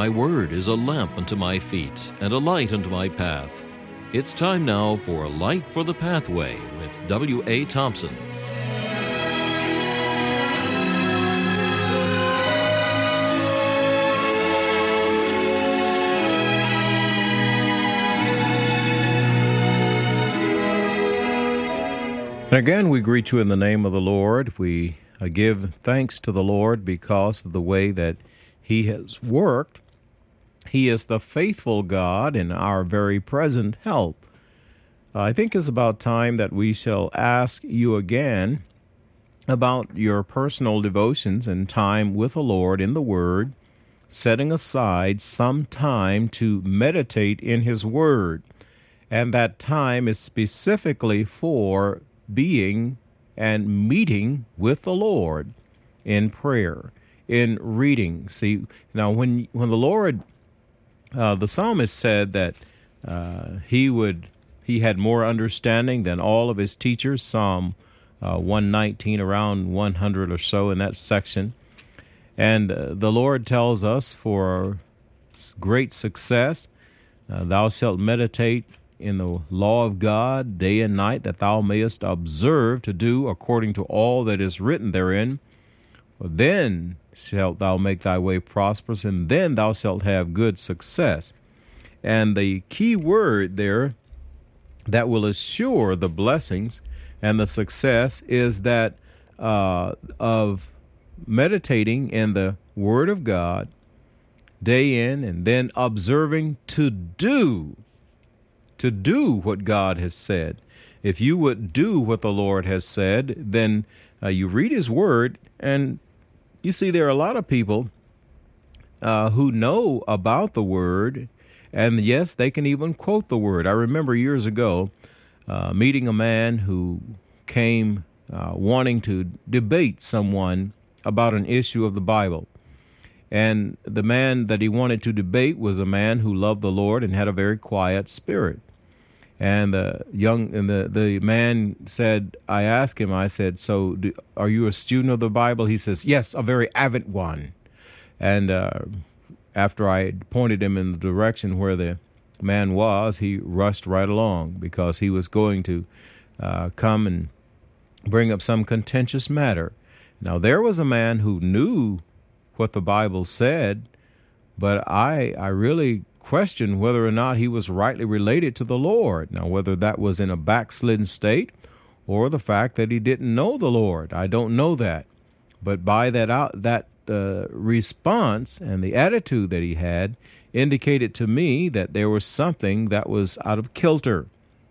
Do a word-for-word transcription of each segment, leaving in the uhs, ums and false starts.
Thy word is a lamp unto my feet and a light unto my path. It's time now for Light for the Pathway with W A. Thompson. And again, we greet you in the name of the Lord. We uh, give thanks to the Lord because of the way that He has worked. He is the faithful God and our very present help. Uh, I think it's about time that we shall ask you again about your personal devotions and time with the Lord in the Word, setting aside some time to meditate in His Word. And that time is specifically for being and meeting with the Lord in prayer, in reading. See, now when when the Lord, uh, the psalmist said that uh, he would he had more understanding than all of his teachers. Psalm uh, one nineteen, around one hundred or so in that section. And uh, the Lord tells us for great success, uh, thou shalt meditate in the law of God day and night, that thou mayest observe to do according to all that is written therein. For then shalt thou make thy way prosperous, and then thou shalt have good success. And the key word there that will assure the blessings and the success is that uh, of meditating in the Word of God day in, and then observing to do to do what God has said. If you would do what the Lord has said, then uh, you read His Word, and you see there are a lot of people uh, who know about the Word, and yes, they can even quote the Word. I remember years ago uh, meeting a man who came uh, wanting to debate someone about an issue of the Bible. And the man that he wanted to debate was a man who loved the Lord and had a very quiet spirit. And the young and the, the man said, I asked him, I said, so do, are you a student of the Bible? He says, yes, a very avid one. And uh, after I pointed him in the direction where the man was, he rushed right along because he was going to uh, come and bring up some contentious matter. Now, there was a man who knew what the Bible said, but I I really questioned whether or not he was rightly related to the Lord. Now, whether that was in a backslidden state or the fact that he didn't know the Lord, I don't know that. But by that out that uh, response and the attitude that he had indicated to me that there was something that was out of kilter.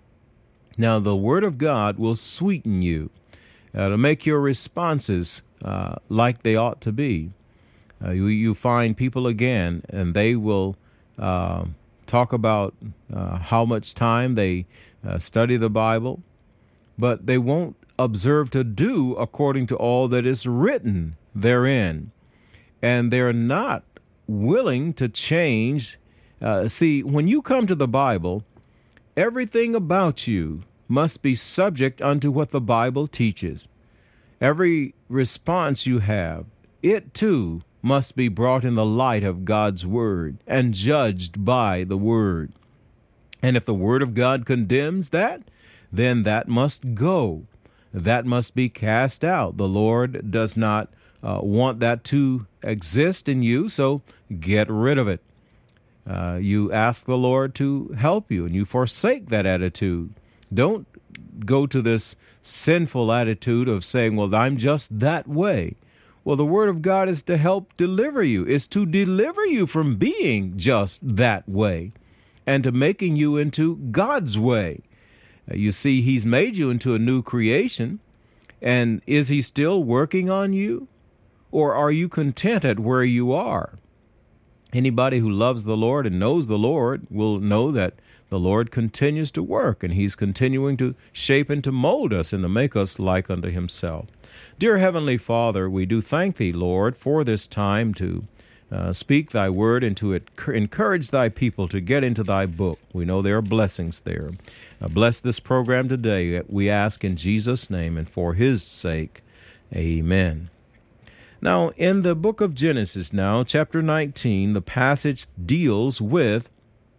Now, the Word of God will sweeten you uh, to make your responses uh, like they ought to be. Uh, you, you find people again, and they will uh, talk about uh, how much time they uh, study the Bible, but they won't observe to do according to all that is written therein. And they're not willing to change. Uh, see, when you come to the Bible, everything about you must be subject unto what the Bible teaches. Every response you have, it too must be brought in the light of God's Word and judged by the Word. And if the Word of God condemns that, then that must go. That must be cast out. The Lord does not uh, want that to exist in you, so get rid of it. Uh, you ask the Lord to help you, and you forsake that attitude. Don't go to this sinful attitude of saying, well, I'm just that way. Well, the Word of God is to help deliver you, is to deliver you from being just that way and to making you into God's way. Uh, you see, He's made you into a new creation, and is He still working on you? Or are you content at where you are? Anybody who loves the Lord and knows the Lord will know that the Lord continues to work, and He's continuing to shape and to mold us and to make us like unto Himself. Dear Heavenly Father, we do thank Thee, Lord, for this time to uh, speak Thy word and to it, encourage Thy people to get into Thy book. We know there are blessings there. Uh, bless this program today, we ask in Jesus' name and for His sake. Amen. Now, in the book of Genesis now, chapter nineteen, the passage deals with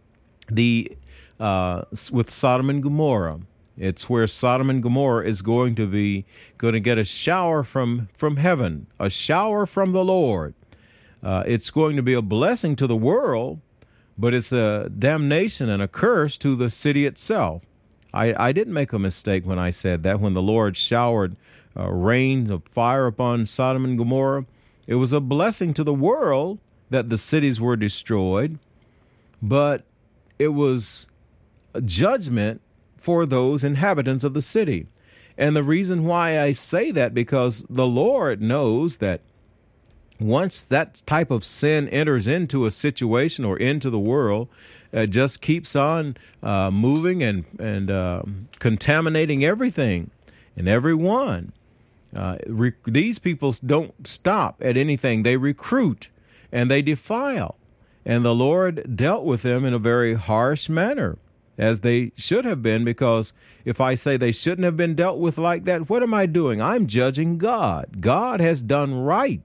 the uh, with Sodom and Gomorrah. It's where Sodom and Gomorrah is going to be going to get a shower from from heaven, a shower from the Lord. Uh, it's going to be a blessing to the world, but it's a damnation and a curse to the city itself. I, I didn't make a mistake when I said that. When the Lord showered uh, rain of fire upon Sodom and Gomorrah, it was a blessing to the world that the cities were destroyed, but it was a judgment for those inhabitants of the city. And the reason why I say that, because the Lord knows that once that type of sin enters into a situation or into the world, it just keeps on uh, moving and, and uh, contaminating everything and everyone. Uh, re- these people don't stop at anything. They recruit and they defile. And the Lord dealt with them in a very harsh manner, as they should have been, because if I say they shouldn't have been dealt with like that, what am I doing? I'm judging God. God has done right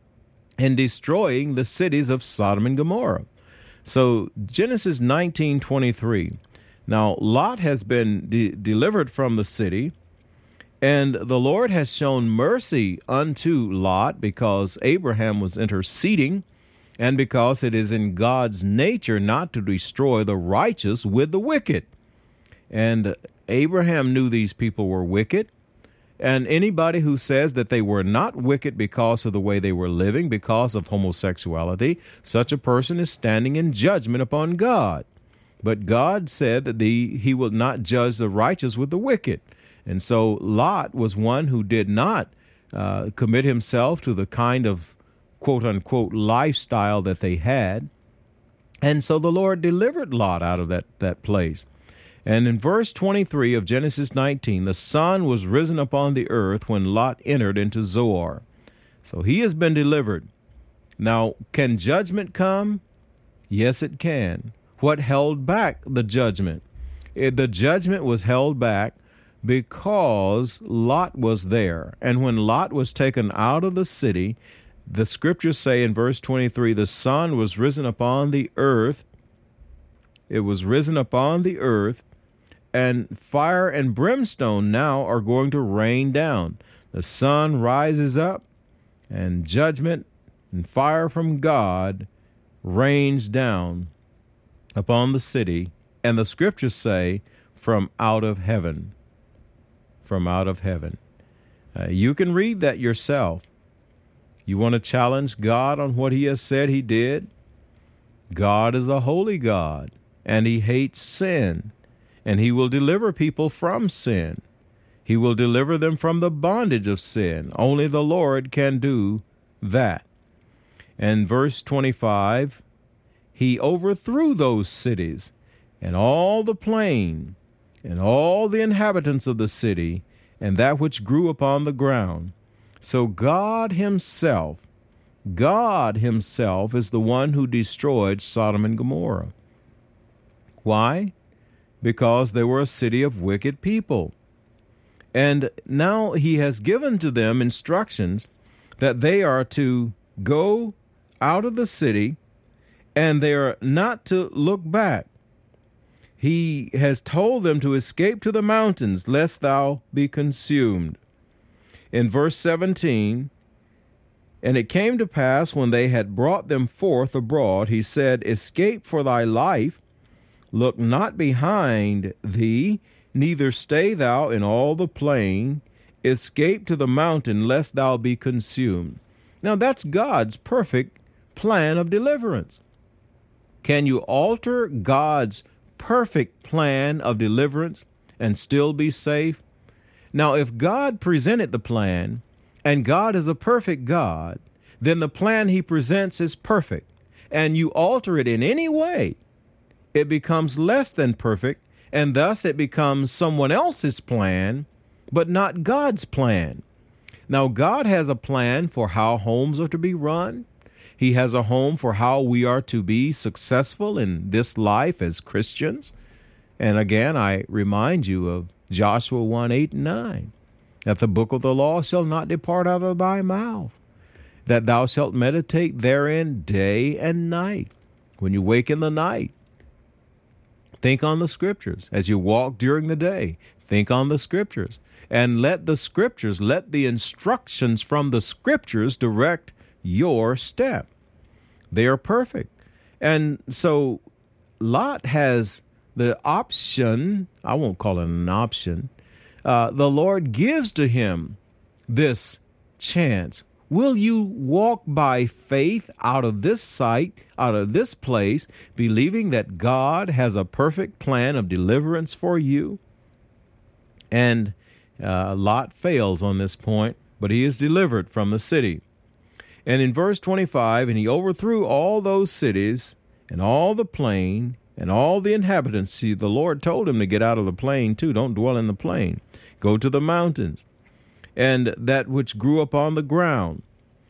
in destroying the cities of Sodom and Gomorrah. So Genesis nineteen twenty-three. Now Lot has been de- delivered from the city, and the Lord has shown mercy unto Lot because Abraham was interceding, and because it is in God's nature not to destroy the righteous with the wicked. And Abraham knew these people were wicked. And anybody who says that they were not wicked because of the way they were living, because of homosexuality, such a person is standing in judgment upon God. But God said that the, he will not judge the righteous with the wicked. And so Lot was one who did not uh, commit himself to the kind of quote-unquote lifestyle that they had. And so the Lord delivered Lot out of that, that place. And in verse twenty-three of Genesis nineteen, the sun was risen upon the earth when Lot entered into Zoar. So he has been delivered. Now, can judgment come? Yes, it can. What held back the judgment? It, the judgment was held back because Lot was there. And when Lot was taken out of the city, the scriptures say in verse twenty-three, the sun was risen upon the earth. It was risen upon the earth, and fire and brimstone now are going to rain down. The sun rises up, and judgment and fire from God rains down upon the city. And the scriptures say, from out of heaven. From out of heaven. Uh, you can read that yourself. You want to challenge God on what he has said he did? God is a holy God, and he hates sin, and he will deliver people from sin. He will deliver them from the bondage of sin. Only the Lord can do that. And verse twenty-five, he overthrew those cities, and all the plain, and all the inhabitants of the city, and that which grew upon the ground. So God himself, God himself is the one who destroyed Sodom and Gomorrah. Why? Because they were a city of wicked people. And now he has given to them instructions that they are to go out of the city and they are not to look back. He has told them to escape to the mountains, lest thou be consumed. In verse seventeen, and it came to pass when they had brought them forth abroad, he said, escape for thy life, look not behind thee, neither stay thou in all the plain, escape to the mountain, lest thou be consumed. Now that's God's perfect plan of deliverance. Can you alter God's perfect plan of deliverance and still be safe? Now, if God presented the plan, and God is a perfect God, then the plan he presents is perfect, and you alter it in any way, it becomes less than perfect, and thus it becomes someone else's plan, but not God's plan. Now, God has a plan for how homes are to be run. He has a home for how we are to be successful in this life as Christians. And again, I remind you of Joshua one, eight, and nine, that the book of the law shall not depart out of thy mouth, that thou shalt meditate therein day and night. When you wake in the night, think on the Scriptures. As you walk during the day, think on the Scriptures. And let the Scriptures, let the instructions from the Scriptures direct your step. They are perfect. And so Lot has the option, I won't call it an option, uh, the Lord gives to him this chance. Will you walk by faith out of this sight, out of this place, believing that God has a perfect plan of deliverance for you? And uh, Lot fails on this point, but he is delivered from the city. And in verse twenty-five, and he overthrew all those cities and all the plain and all the inhabitants. See, the Lord told him to get out of the plain too. Don't dwell in the plain. Go to the mountains. And that which grew upon the ground.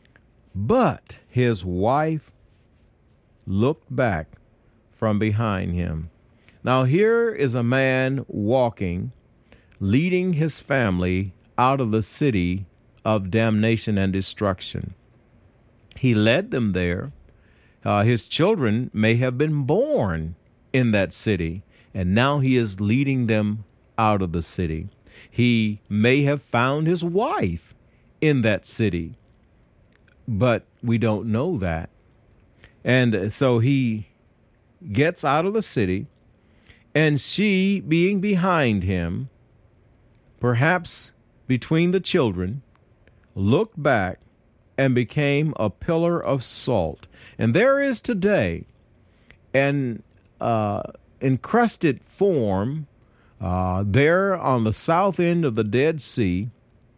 But his wife looked back from behind him. Now here is a man walking, leading his family out of the city of damnation and destruction. He led them there. Uh, his children may have been born in that city, and now he is leading them out of the city. He may have found his wife in that city, but we don't know that. And so he gets out of the city, and she, being behind him, perhaps between the children, looked back and became a pillar of salt. And there is today an uh, encrusted form uh, there on the south end of the Dead Sea,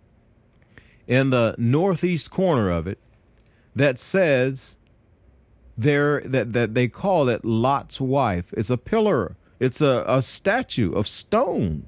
in the northeast corner of it, that says there that, that they call it Lot's wife. It's a pillar. It's a, a statue of stone.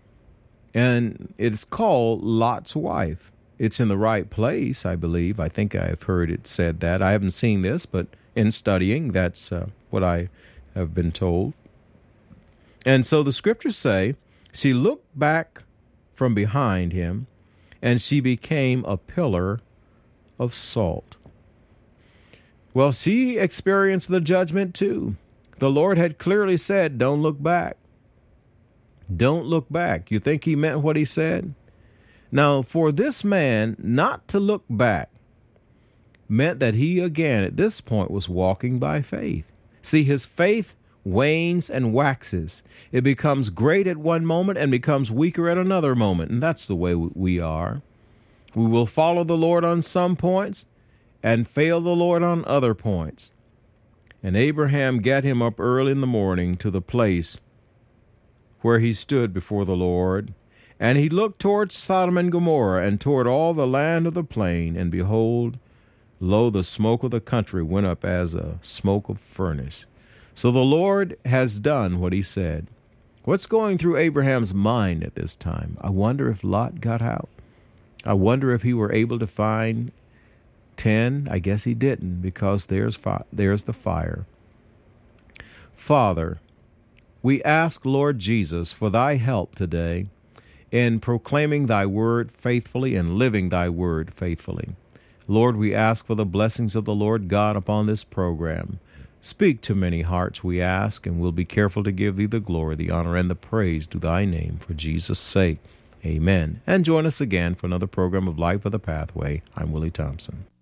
And it's called Lot's wife. It's in the right place, I believe. I think I've heard it said that. I haven't seen this, but in studying, that's uh, what I have been told. And so the scriptures say, she looked back from behind him, and she became a pillar of salt. Well, she experienced the judgment too. The Lord had clearly said, don't look back. Don't look back. You think he meant what he said? Now, for this man not to look back meant that he again at this point was walking by faith. See, his faith wanes and waxes. It becomes great at one moment and becomes weaker at another moment. And that's the way we are. We will follow the Lord on some points and fail the Lord on other points. And Abraham got him up early in the morning to the place where he stood before the Lord. And he looked toward Sodom and Gomorrah, and toward all the land of the plain, and behold, lo, the smoke of the country went up as a smoke of furnace. So the Lord has done what he said. What's going through Abraham's mind at this time? I wonder if Lot got out. I wonder if he were able to find ten. I guess he didn't, because there's fi- there's the fire. Father, we ask, Lord Jesus, for thy help today in proclaiming thy word faithfully and living thy word faithfully. Lord, we ask for the blessings of the Lord God upon this program. Speak to many hearts, we ask, and we'll be careful to give thee the glory, the honor, and the praise to thy name for Jesus' sake. Amen. And join us again for another program of Life of the Pathway. I'm Willie Thompson.